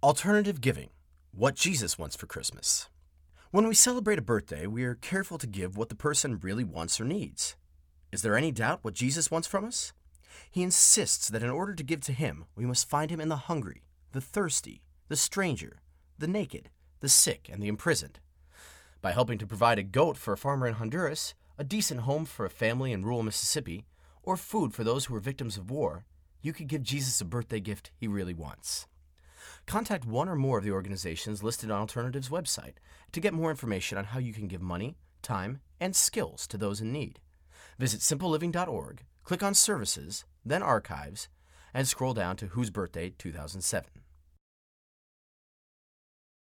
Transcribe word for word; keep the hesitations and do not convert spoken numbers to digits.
Alternative giving. What Jesus wants for Christmas. When we celebrate a birthday, we are careful to give what the person really wants or needs. Is there any doubt what Jesus wants from us? He insists that in order to give to him, we must find him in the hungry, the thirsty, the stranger, the naked, the sick, and the imprisoned. By helping to provide a goat for a farmer in Honduras, a decent home for a family in rural Mississippi, or food for those who are victims of war, you could give Jesus a birthday gift he really wants. Contact one or more of the organizations listed on Alternative's website to get more information on how you can give money, time, and skills to those in need. Visit simple living dot org, click on Services, then Archives, and scroll down to Whose Birthday two thousand seven.